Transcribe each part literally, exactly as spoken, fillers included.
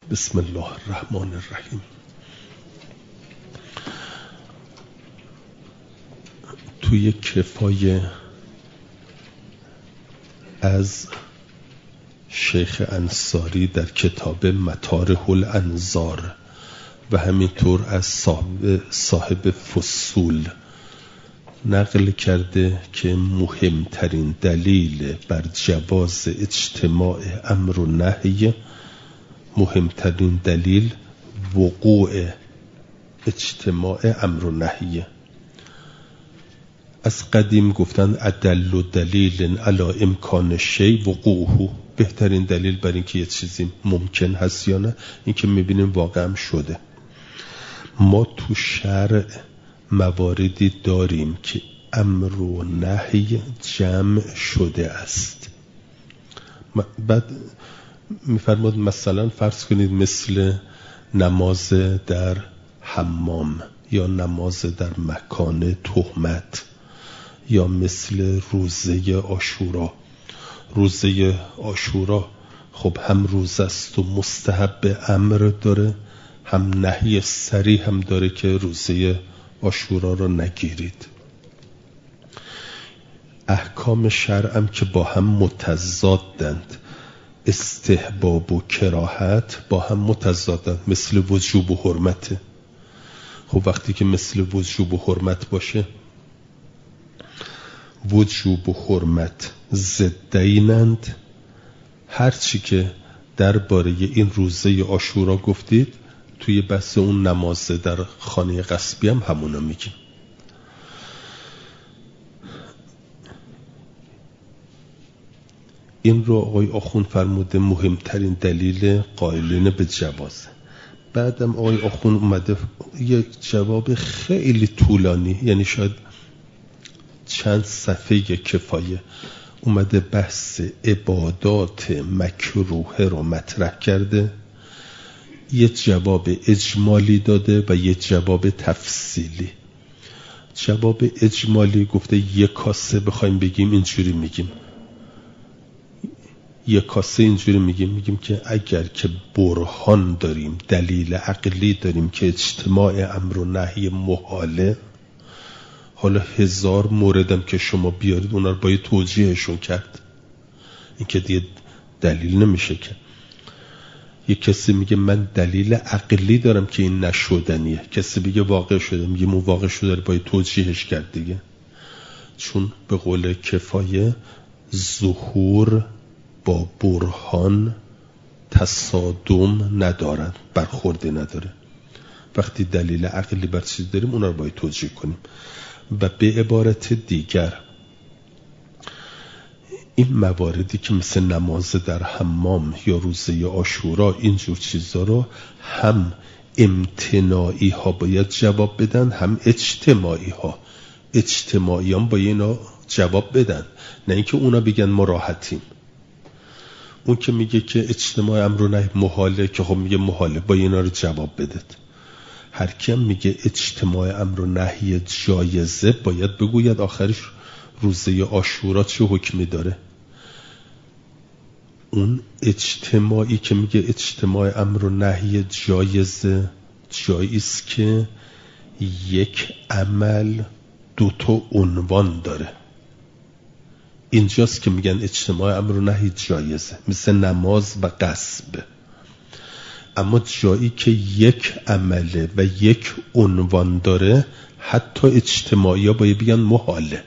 بسم الله الرحمن الرحیم. توی کفایه از شیخ انصاری در کتاب مطارح الانظار و همینطور از صاحب, صاحب فصول نقل کرده که مهمترین دلیل بر جواز اجتماع امر و نهی، مهمترین دلیل وقوع اجتماع امر و نهی. از قدیم گفتن ادل و دلیل علی امکان شی وقوعه، بهترین دلیل بر اینکه یه چیزی ممکن هست یا نه این که میبینیم واقعا شده. ما تو شرع مواردی داریم که امر و نهی جمع شده است. بعد میفرماد مثلا فرض کنید مثل نماز در حمام یا نماز در مکان تهمت یا مثل روزه عاشورا. روزه عاشورا خب هم روز است و مستحب امر داره، هم نهی صریح هم داره که روزه عاشورا رو نگیرید. احکام شرعم که با هم متضادند، استحباب و کراهت با هم متضادند، مثل وجوب و حرمته. خب وقتی که مثل وجوب و حرمت باشه، وجوب و حرمت ضدینند. هرچی که درباره این روزه عاشورا گفتید توی بحث اون نماز در خانه غصبی هم همونا میگیم. این رو آقای آخوند فرموده مهمترین دلیل قائلین به جوازه. بعدم آقای آخوند اومده یک جواب خیلی طولانی، یعنی شاید چند صفحه کفایه، اومده بحث عبادات مکروه رو مطرح کرده، یه جواب اجمالی داده و یه جواب تفصیلی. جواب اجمالی گفته یک کاسه بخوایم بگیم اینجوری میگیم، یک کاسه اینجوری میگیم میگیم که اگر که برهان داریم، دلیل عقلی داریم که اجتماع امر و نهی محاله، حالا هزار موردم که شما بیارید اونا رو باید توجیهشون کرد، این که دیگه دلیل نمیشه. که یک کسی میگه من دلیل عقلی دارم که این نشدنیه، کسی میگه واقع شده، میگه مو واقع شده رو باید توجیهش کرد دیگه. چون به قول کفایه ظهور با برهان تصادم ندارن، برخوردی نداره. وقتی دلیل عقلی بر چیز داریم اونا رو باید توجیه کنیم. و به عبارت دیگر این مواردی که مثل نماز در حمام یا روزه عاشورا اینجور چیزا رو هم امتناعی ها باید جواب بدن، هم اجتماعی ها. اجتماعی هم باید اینا جواب بدن، نه اینکه اونا بگن ما راحتیم. اون که میگه که اجتماع امر و نهی محاله، که خب میگه محاله، با اینا رو جواب بدید. هر کیم میگه اجتماع امر و نهی جایزه باید بگوید آخرش روزه عاشورا چه حکمی داره. اون اجتماعی که میگه اجتماع امر و نهی جایزه، جاییست که یک عمل دو تا عنوان داره. اینجاست که میگن اجتماع امر و نهی جایزه، مثل نماز و غصب. اما جایی که یک عمله و یک عنوان داره، حتی اجتماعی ها باید بگن محاله.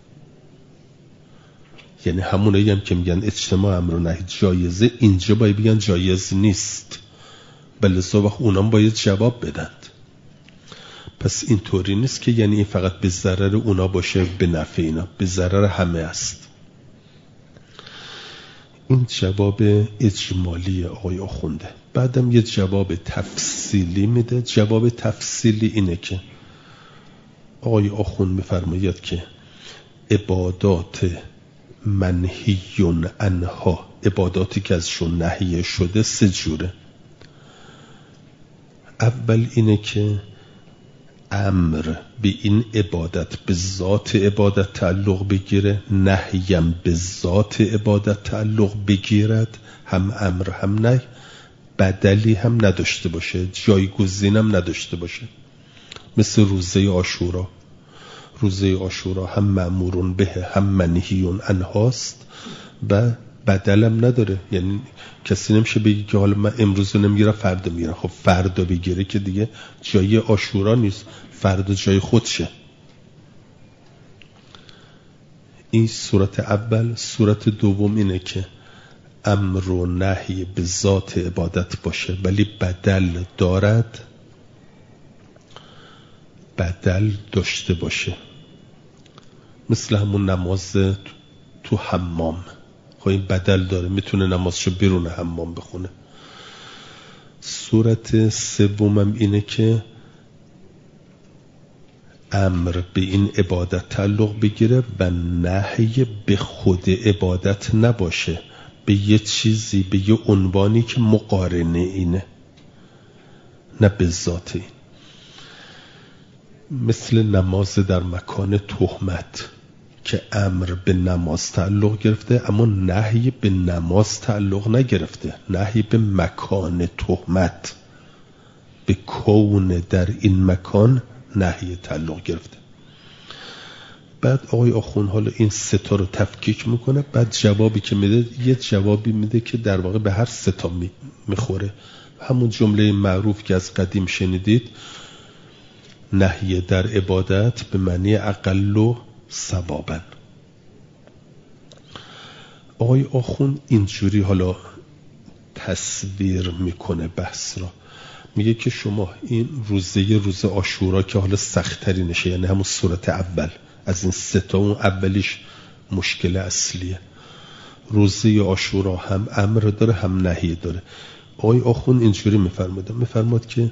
یعنی همونایی هم که میگن اجتماع امر و نهی جایزه، اینجا باید بگن جایز نیست، بله وقت اونام باید جواب بدند. پس اینطوری نیست که یعنی این فقط به ضرر اونا باشه به نفع اینا، به ضرر همه است. این جواب اجمالی آقای آخونده. بعدم یه جواب تفصیلی میده. جواب تفصیلی اینه که آقای آخوند میفرماید که عبادات منهیون عنها، عباداتی که ازشون نهی شده، سه جوره. اول اینه که امر به این عبادت به ذات عبادت تعلق بگیره، نهیم به ذات عبادت تعلق بگیرد، هم امر هم نهی. بدلی هم نداشته باشه، جایگزین هم نداشته باشه. مثل روزه عاشورا. روزه عاشورا هم مأمورون به هم منهیون عنهاست و بدل هم نداره. یعنی کسی نمیشه بگی که حالا من امروز نمیگیرم فردا میگیرم. خب فردا بگیره که دیگه جای عاشورا نیست، فردا جای خودشه. این صورت اول. صورت دوم اینه که امر و نهی به ذات عبادت باشه ولی بدل دارد، بدل داشته باشه. مثل همون نماز تو حمام. خب این بدل داره، میتونه نمازشو بیرون حمام بخونه. صورت سومم اینه که امر به این عبادت تعلق بگیره و نهی به خود عبادت نباشه، به یه چیزی، به یه عنوانی که مقارنه اینه، نه به ذات این. مثل نماز در مکان تهمت که امر به نماز تعلق گرفته اما نهی به نماز تعلق نگرفته، نهی به مکان تهمت، به کون در این مکان نهی تعلق گرفته. بعد آقای آخوند حالا این ستا رو تفکیک میکنه، بعد جوابی که میده یه جوابی میده که در واقع به هر ستا میخوره. همون جمله معروف که از قدیم شنیدید، نهی در عبادت به معنی اقل و ثوابا. آقای آخوند اینجوری حالا تصویر میکنه بحث را. میگه که شما این روزه روز عاشورا که حالا سخت‌تری نشه، یعنی همون صورت اول از این سه تا، اون اولیش مشکل اصلیه. روزه عاشورا هم امر داره هم نهی داره. آقای آخوند اینجوری میفرماده، میفرماد که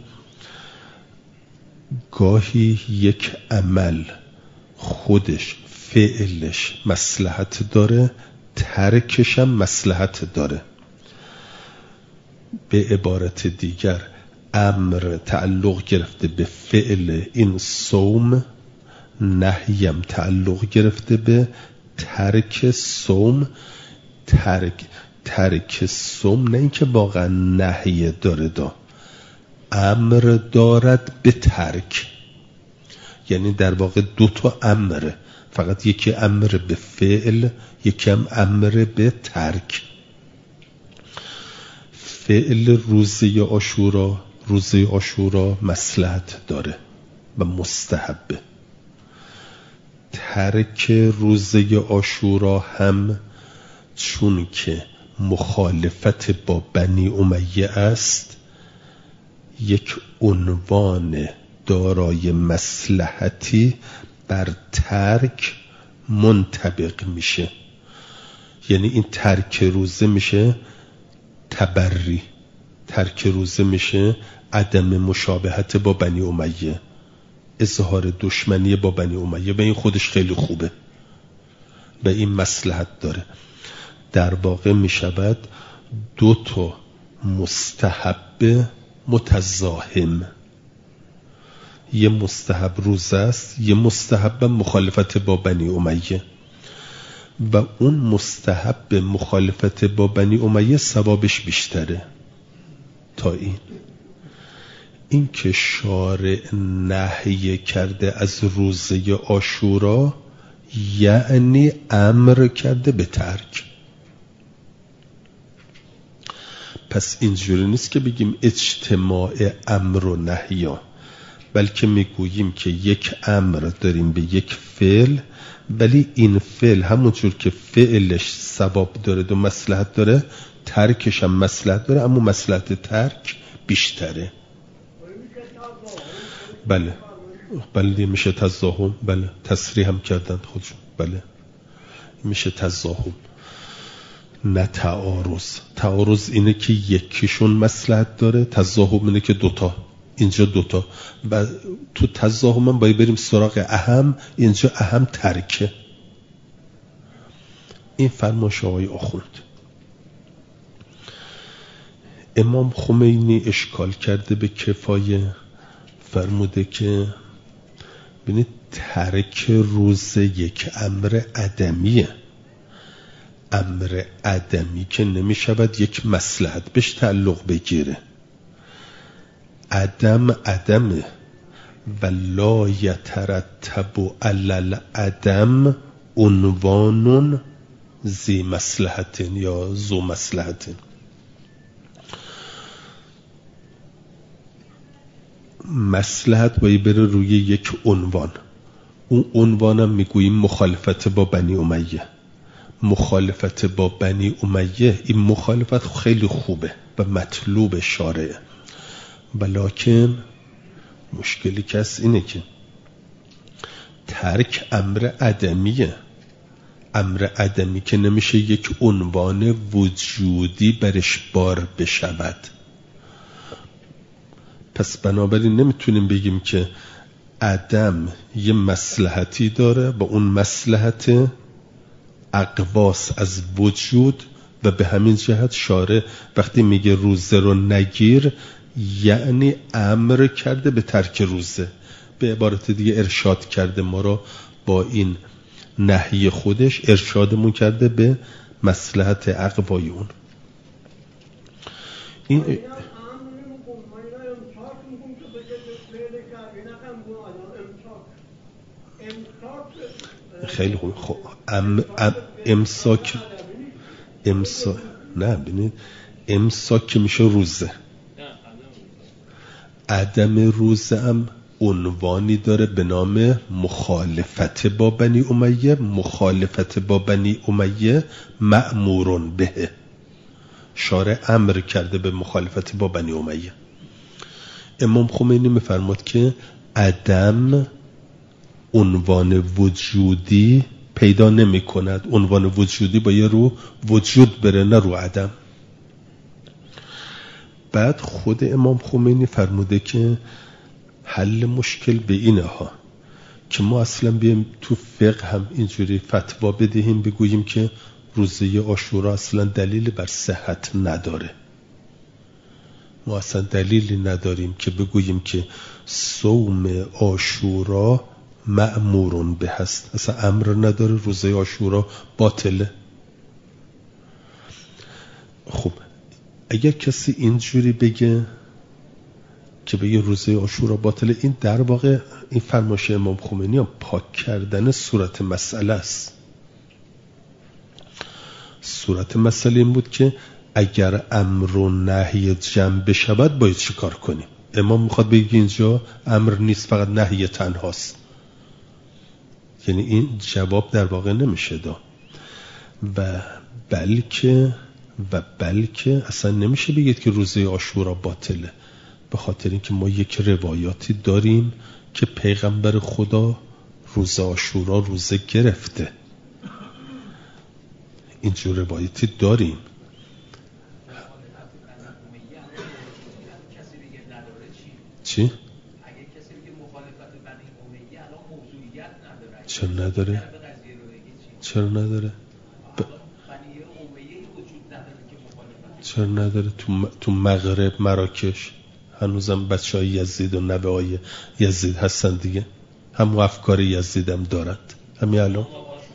گاهی یک عمل خودش فعلش مصلحت داره، ترکش هم مصلحت داره. به عبارت دیگر امر تعلق گرفته به فعل این صوم، نهیم تعلق گرفته به ترک صوم. ترک ترک صوم نه اینکه واقعا نهی داره، دا امر دارد به ترک. یعنی در واقع دو تا امره، فقط یکی امر به فعل، یکی هم امر به ترک. فعل روزه عاشورا، روزه عاشورا مصلحت داره و مستحبه. ترک روزه عاشورا هم چون که مخالفت با بنی امیه است، یک عنوان دارای مصلحتی بر ترک منطبق میشه. یعنی این ترک روزه میشه تبری، ترک روزه میشه عدم مشابهت با بنی امیه، اظهار دشمنی با بنی امیه، و این خودش خیلی خوبه و این مصلحت داره. در واقع میشود دو تا مستحب متزاحم. یه مستحب روزه است، یه مستحب مخالفت با بنی امیه، و اون مستحب مخالفت با بنی امیه ثوابش بیشتره تا این. این که شارع نهی کرده از روزه عاشورا یعنی امر کرده به ترک. پس اینجوری نیست که بگیم اجتماع امر و نهی، بلکه میگوییم که یک امر داریم به یک فعل، ولی این فعل همونجور که فعلش ثواب داره و مصلحت داره، ترکش هم مصلحت داره، اما مصلحت ترک بیشتره. بله بله میشه تزاحم. بله تصریح هم کردن خودشون. بله میشه تزاحم نه تعارض. تعارض اینه که یکیشون مصلحت داره، تزاحم اینه که دوتا. اینجا دوتا و تو تزاحم هم باید بریم سراغ اهم. اینجا اهم ترکه. این فرمایش آقای آخوند. امام خمینی اشکال کرده به کفایه، فرموده که ببینید ترک روزه یک امر عدمیه. امر عدمی که نمی شود یک مصلحت بهش تعلق بگیره. عدم عدمه و لا یترتب علی العدم عنوان ذی مصلحت یا ذو مصلحت. مصلحت باید بره روی یک عنوان. اون عنوانم میگوییم مخالفت با بنی امیه. مخالفت با بنی امیه، این مخالفت خیلی خوبه و مطلوب شارعه، ولیکن مشکلی که هست اینه که ترک امر عدمیه. امر عدمی که نمیشه یک عنوان وجودی برش بار بشود. پس بنابراین نمیتونیم بگیم که عدم یه مصلحتی داره با اون مصلحت اقواس از وجود و به همین جهت شارع وقتی میگه روزه رو نگیر یعنی امر کرده به ترک روزه، به عبارت دیگه ارشاد کرده ما رو با این نهی خودش، ارشادمون کرده به مصلحت اقوای اون. این خیلی خوب. خب ام ام امساک امساک نه ببینید امساک که میشه روزه. عدم روزه هم عنوانی داره به نام مخالفت با بنی امیه. مخالفت با بنی امیه مأمورون به، شارع امر کرده به مخالفت با بنی امیه. امام خمینی میفرماد که عدم عنوان وجودی پیدا نمی کند. عنوان وجودی باید رو وجود بره نه رو عدم. بعد خود امام خمینی فرموده که حل مشکل به اینه ها که ما اصلا بیایم تو فقه هم اینجوری فتوا بدهیم بگوییم که روزه عاشورا اصلا دلیل بر صحت نداره. ما اصلا دلیلی نداریم که بگوییم که صوم عاشورا مأمورون به هست، اصلا امر نداره روزه عاشورا باطله. خب اگر کسی اینجوری بگه که بگه روزه عاشورا باطله، این در واقع این فرمایش امام خمینی هم پاک کردن صورت مسئله است. صورت مسئله این بود که اگر امر و نهی جمع بشود باید چی کار کنیم. امام میخواد بگه اینجا امر نیست فقط نهی تنهاست، یعنی این جواب در واقع نمیشه دا و بلکه و بلکه اصلا نمیشه بگید که روزه عاشورا باطله، به خاطر اینکه ما یک روایاتی داریم که پیغمبر خدا روزه عاشورا روزه گرفته. اینجور روایاتی داریم. چی؟ اگه کسی بگه مخالفت بنی امیه الان موضوعیت نداره، چرا نداره؟ چرا نداره؟ ب... بنی امیه وجود نداره که مخالفت. چرا نداره؟ تو, م... تو مغرب مراکش هنوزم بچه های یزید و نوه های یزید هستن دیگه، هم افکار یزید هم دارند همین الان.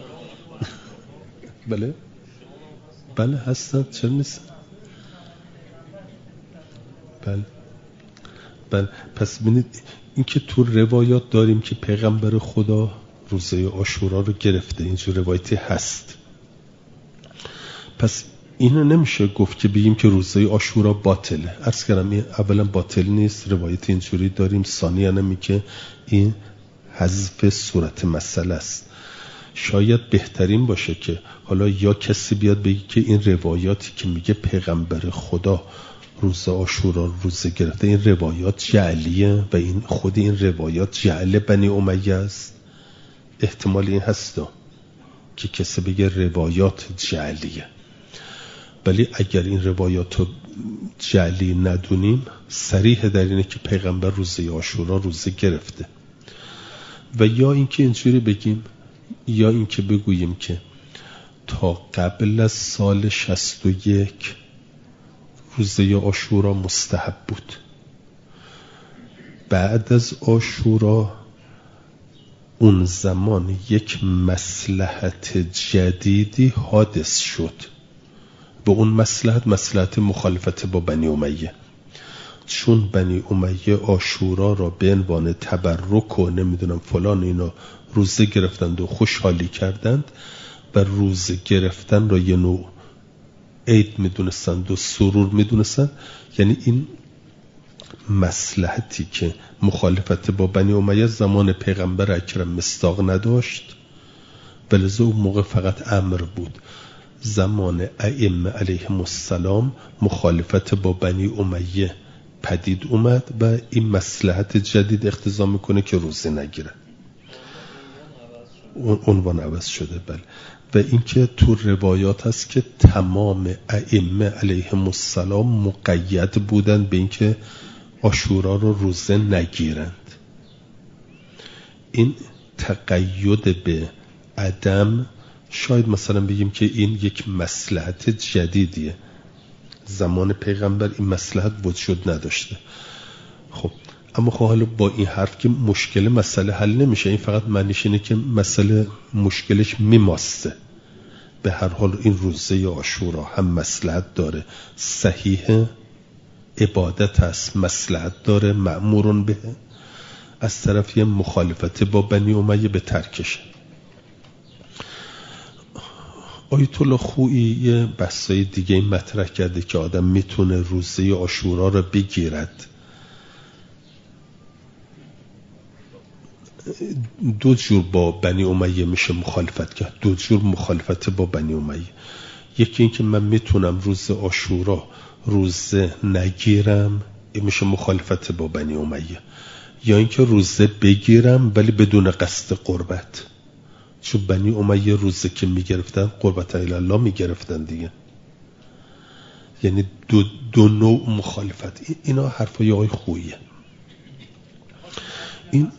بله بله هستن، چرا نیست؟ بله بله. پس ببینید این که تو روایات داریم که پیغمبر خدا روزه عاشورا رو گرفته، اینجور روایتی هست. پس اینو نمیشه گفت که بگیم که روزه عاشورا باطله. عرض کردم این اولا باطل نیست، روایت اینجوری داریم. ثانیاً می که این حذف صورت مسئله است. شاید بهترین باشه که حالا یا کسی بیاد بگی که این روایاتی که میگه پیغمبر خدا روزه عاشورا روزه گرفته این روایات جعلیه و این خود این روایات جعل بنی امیه است. احتمال این هست که کسی بگه روایات جعلیه، ولی اگر این روایات رو جعلی ندونیم صریح در اینه که پیغمبر روزه عاشورا روزه گرفته. و یا اینکه اینجوری بگیم، یا اینکه بگوییم که تا قبل از سال شصت و یک روزه عاشورا مستحب بود، بعد از عاشورا اون زمان یک مصلحت جدیدی حادث شد. به اون مصلحت مصلحت مخالفت با بنی امیه، چون بنی امیه عاشورا را به عنوان تبرک و نمیدونم فلان اینا روزه گرفتند و خوشحالی کردند و روزه گرفتن را یه نوع عید میدونستند و سرور میدونستند. یعنی این مصلحتی که مخالفت با بنی امیه زمان پیغمبر اکرم مصداق نداشت، بلذا اون موقع فقط امر بود. زمان ائمه علیهم السلام مخالفت با بنی امیه پدید اومد و این مصلحت جدید اقتضا میکنه که روزه نگیره، عنوان عوض شده. بله. و اینکه تو روایات هست که تمام ائمه علیهم السلام مقید بودن به اینکه عاشورا رو روزه نگیرند. این تقید به عدم، شاید مثلا بگیم که این یک مصلحت جدیدیه، زمان پیغمبر این مصلحت وجود نداشته. خب اما خب حالا با این حرف که مشکل مسئله حل نمیشه، این فقط معنیش اینه که مسئله مشکلش میماسته. به هر حال این روزه عاشورا هم مصلحت داره، صحیح عبادت هست، مصلحت داره، مأمورون به، از طرفی مخالفت با بنی امیه به ترکشه. آیت الله خویی یه بحثای دیگه مطرح کرده که آدم میتونه روزه عاشورا رو بگیرد. دو جور با بنی امیه میشه مخالفت کرد، دو جور مخالفت با بنی امیه. یکی این که من میتونم روز عاشورا روزه نگیرم، این میشه مخالفت با بنی امیه. یا اینکه روزه بگیرم ولی بدون قصد قربت، چون بنی امیه روزه که میگرفتن قربت الی الله میگرفتن دیگه. یعنی دو, دو نوع مخالفت. اینا حرفای آقای خوییه. این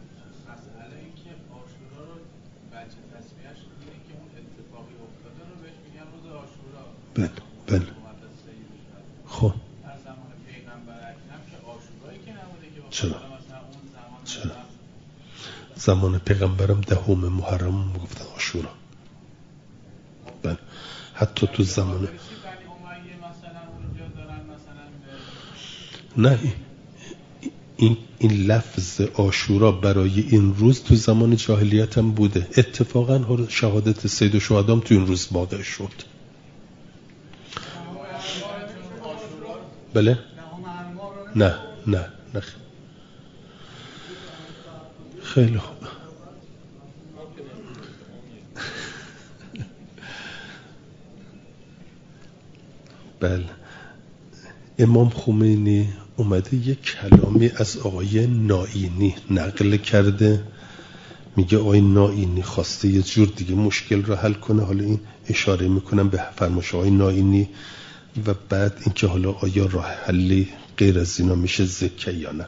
بله بله خب چرا چرا زمان پیغمبرم دهم محرم میگفتن عاشورا. بله حتی تو زمان نه این این لفظ عاشورا برای این روز تو زمان جاهلیت هم بوده. اتفاقا شهادت سید الشهدا تو این روز واقع شد. بله نه نه نه خیلی خوب. بله امام خمینی اومده یک کلامی از آقای نائینی نقل کرده، میگه آقای نائینی خواسته یه جور دیگه مشکل رو حل کنه. حالا این اشاره میکنم به فرمایش آقای نائینی و بعد اینکه حالا آیا راه حلی غیر از اینا میشه ذکر یا نه.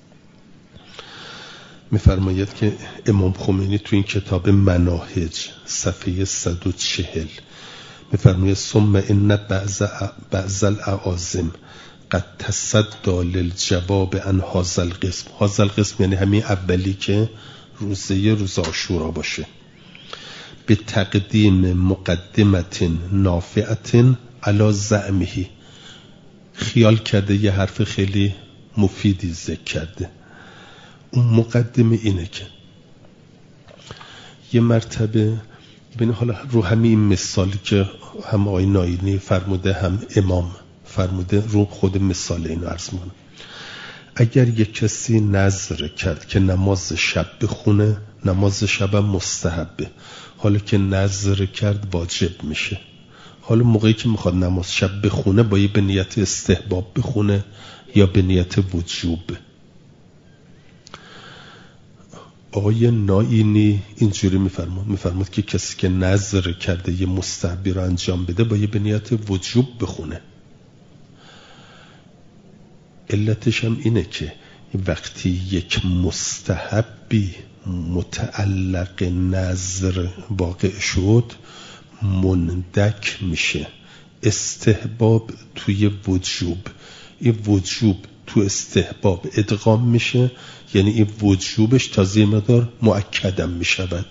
میفرماید که امام خمینی تو این کتاب مناهج صفحه صد و چهل میفرماید ثم ان بعض بعض الاعاظم قد تصدى للجواب عن هذا القسم. هذا القسم یعنی همین اولی که روزه روز عاشورا باشه. به تقدیم مقدمت نافعت علی زعمه، خیال کرده یه حرف خیلی مفیدی ذکر کرده. اون مقدمه اینه که یه مرتبه ببین، حالا رو همین مثالی که هم آقای نائینی فرموده هم امام فرموده رو خود مثال اینو عرض می‌کنم. اگر یک کسی نذر کرد که نماز شب بخونه، نماز شب هم مستحبه، حالا که نذر کرد واجب میشه. حالا موقعی که میخواد نماز شب بخونه باید به نیت استحباب بخونه یا به نیت وجوب. آقای نائینی اینجوری میفرماد میفرماد که کسی که نذر کرده یه مستحبی رو انجام بده باید به نیت وجوب بخونه. علتش هم اینه که وقتی یک مستحبی متعلق نذر واقع شد مندک میشه. استحباب توی وجوب، این وجوب تو استحباب ادغام میشه، یعنی این وجوبش تازه مقدار مؤکدم میشود.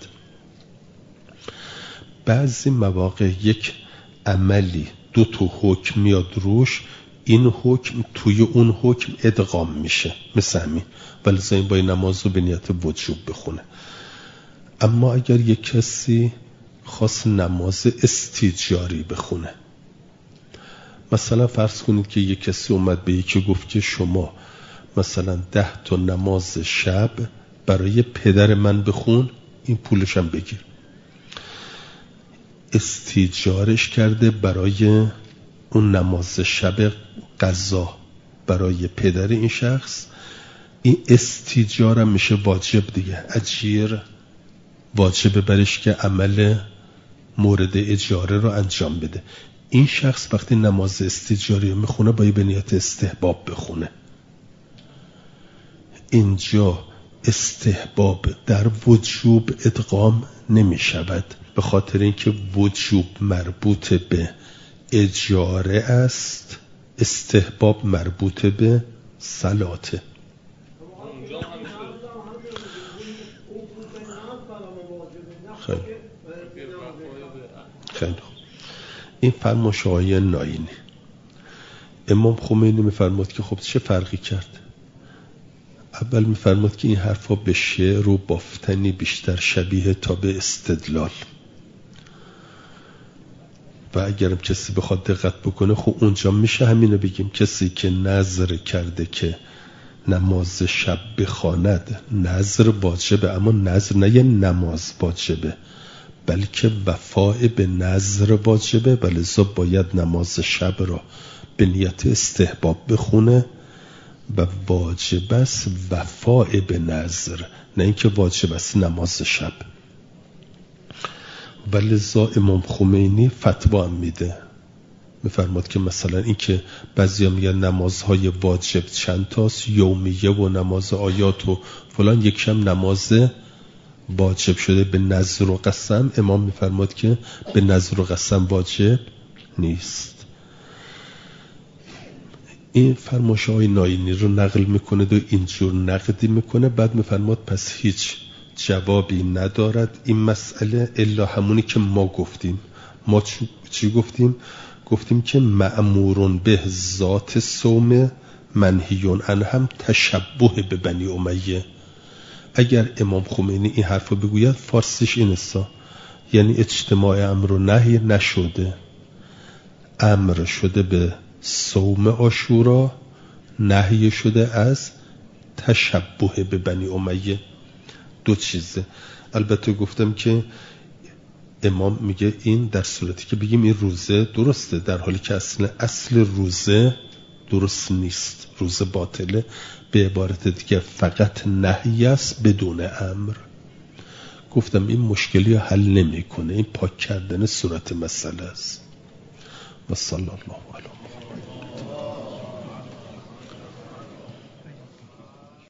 بعضی مواقع یک عملی دو تا حکم میاد روش، این حکم توی اون حکم ادغام میشه، مثل همین ولی این باید نماز رو به نیت وجوب بخونه. اما اگر یک کسی خواست نماز استیجاری بخونه، مثلا فرض کنید که یک کسی اومد به یکی گفت که شما مثلا ده تا نماز شب برای پدر من بخون، این پولشم بگیر. استیجارش کرده برای اون نماز شب قضا برای پدر این شخص، این استیجارم میشه واجب دیگه، اجیر واجبه برش که عمل مورد اجاره رو انجام بده. این شخص وقتی نماز استیجاری رو میخونه باید به نیت استحباب بخونه. اینجا استحباب در وجوب ادغام نمیشود، به خاطر اینکه وجوب مربوط به اجاره است، استحباب مربوط به صلاته. خیلی خیلی این فرمایش آقای ناینی. امام خمینی میفرماد که خب چه فرقی کرد؟ اول میفرماد که این حرفا به شعر و بافتنی بیشتر شبیه تا به استدلال، و اگرم کسی بخواد دقت بکنه خب اونجا میشه همینو بگیم کسی که نظر کرده که نماز شب بخواند، نظر واجبه، اما نظر نه یه نماز واجبه بلکه وفای به نظر واجبه، ولذا باید نماز شب را به نیت استحباب بخونه و واجب است وفای به نظر، نه اینکه واجب است نماز شب. ولذا امام خمینی فتوا هم میده، میفرماد که مثلا این که بعضی هم میگن نمازهای واجب چند تاست، یومیه و نماز آیات و فلان، یکشم نماز واجب شده به نظر و قسم. امام میفرماد که به نظر و قسم واجب نیست. این فرمایش های ناینی رو نقل میکنه و اینجور نقدی میکنه، بعد میفرماد پس هیچ جوابی ندارد این مسئله الا همونی که ما گفتیم. ما چی گفتیم؟ گفتیم که مأمورون به ذات صوم منهیون عن هم تشبه به بنی امیه. اگر امام خمینی این حرف رو بگوید فارسیش این است، یعنی اجتماع امر و نهی نشده، امر شده به صوم عاشورا، نهی شده از تشبه به بنی امیه. دو چیزه. البته گفتم که امام میگه این در صورتی که بگیم این روزه درسته، در حالی که اصل اصل روزه درست نیست، روزه باطله. به عبارت دیگه فقط نهی است بدون امر. گفتم این مشکلی رو حل نمیکنه، این پاک کردن صورت مسئله است. و صلی الله علیه